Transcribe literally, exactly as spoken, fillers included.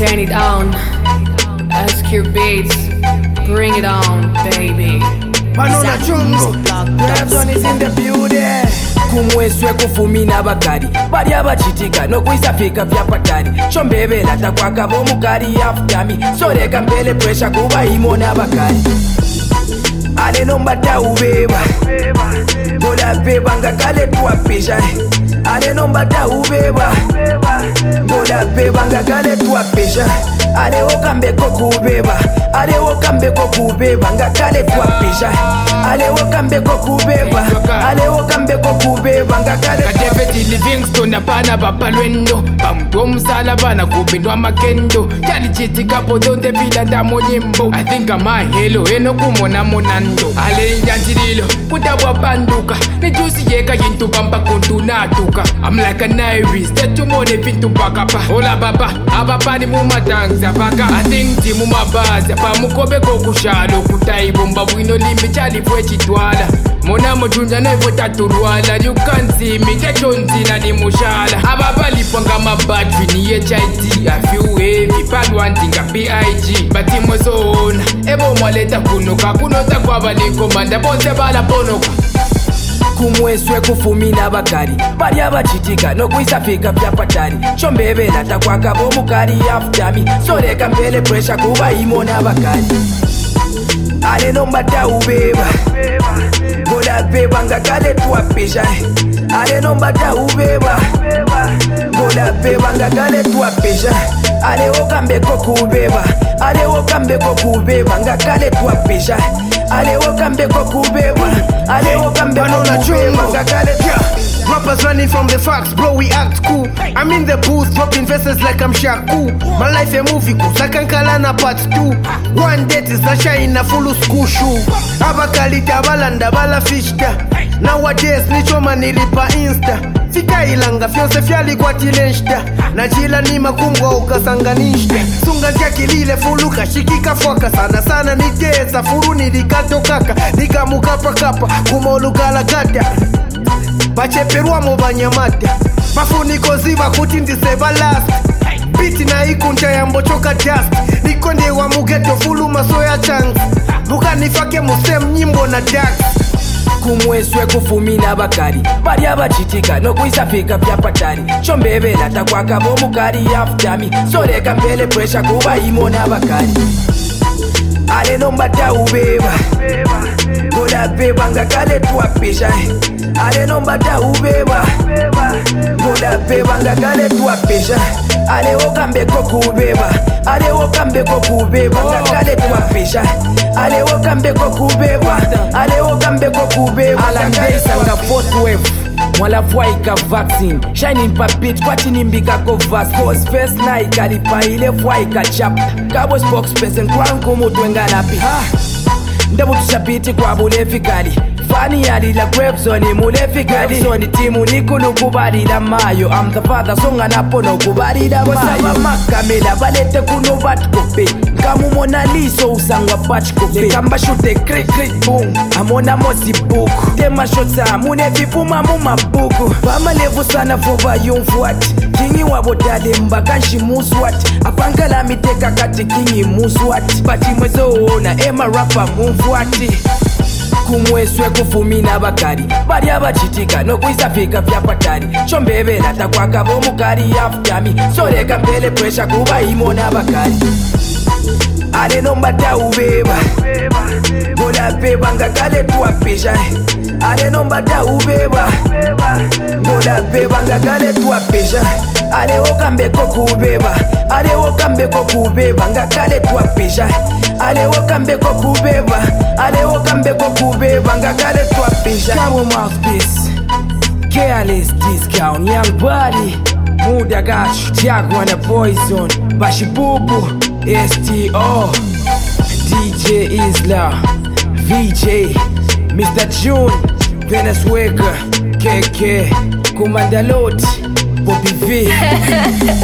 Turn it on. S Q Beats. Bring it on, baby. Banana Jungle. Grabson is in the building. Kumweswe kufumina bakari bali abachitika nokuisafika vya patari chombebela takwaka bomukari aftami soreka mbele pressure kuba imona bakari ale nombata ubeba bola beba ngakale tuapisha ale nombata ubeba bola beba ngakale tuapisha ale okambeko kubeba ale okambeko kubeba ngakale tuapisha ale okambeko kubeba ale okambeko kubeba ngakale David Livingstone apana bapalwendo bamdomsala bana kubindwa makendo yalichitika podonde bila ndamo nyimbo I think I'm hello eno kumona monando ale nyantililo kudabwa banduka nejusi yeka yintu bamba kontunatuka I'm like an iris tetumone pintu bakapa hola baba abapani mumatangza baka I think ti mumabaza pamukobe kokushalo kutaibomba bwino limbi chali fwe chitwala mona mojunja nevo taturwala you can't see me tetonzina ni mushala ababali panga mabatwi ni H I T a few heavy pan wanting a B I G batimo zona ebo mwaleta kunoka kunota kwa baliko manda bonse bala ponoka kumweswe kufumina bakari bali abachitika nokuisafika vya patari chombebela takwaka bomukari aftami soreka mbele pressure kuba imona bakari ale nombata ubeba bola beba ngakale tuapisha ale nombata ubeba bola beba ngakale tuapisha ale okambeko kubeba ale okambeko kubeba ngakale tuapisha ale okambeko kubeba ale okambeko kubeba ngakale Rappers running from the facts, bro, we act cool. I'm in the booth, dropping verses like I'm Shaku. My life a movie, Sakankalana part two. One date is a shine a full school shoe. Abakalita balanda bala fishta. Nowadays, nicho manilipa insta. Fika ilanga, fyonse fyali kwa tilenshta. Najila ni makumwa ukasanganishta. Sunga jaki lile fuluka, shikika fwaka. Sana sana nitesa, furu nilikato kaka. Nika mukapa kapa, kumolu galagata. Bacheperwa mu banyamata bafuniko ziba kuti ndiseba last biti na ikunja ya mbochoka dust nikonde wa mugeto fulu masoya chance bukanifake musem nyimbo na dax kumweswe kufumina bakari bali abachitika nokuisafika vya patari chombebela takwaka bomukari aftami soreka mbele pressure kuba imona bakari ale nombata ubeba bola beba ngakale tuapisha ale nombata ubeba bola beba ngakale tuapisha ale okambeko kubeba ale okambeko kubeba ngakale tuapisha ale okambeko kubeba ale okambeko kubeba ngakale sanga fourth wave mwala fwaika vaccine shining pa beat kwati nimbika ko vas cause first night kalipa ile fwaika chap kabo spokesperson kwangu mutwenga napi ndabu tushabiti kwa bulefikali fani yali la Grabson mulefikali Grabson timu nikulu kubali la mayo I'm the father songa napono kubali la mayo Wasaba makamela balete kuno batkope Kamu mona liso usangwa batkope Kamba shute krik krik boom Amona mosi buku Tema shota mune vipuma muma buku Pama levu sana fova yumfuati Kingi wabotale mbakanshi muswati Apangala miteka kati kingi muswati Bati mwezo ona ema rapa mumfuati kumweswe kufumina bakari bali abachitika nokuisafika vya patari chombebela takwaka bomukari aftami soreka mbele pressure kuba imona bakari ale nombata ubeba bola beba ngakale tuapisha ale nombata ubeba bola beba ngakale tuapisha ale okambeko kubeba ale okambeko kubeba ngakale tuapisha ale okambeko kubeba ale okambeko kubeba ngakale tuapisha Cabo mouthpiece careless discount young body muda gash Jaguar na poison bashibubu S T O D J Isla V J Mister June Venezuela K K Commander Lot Bobby V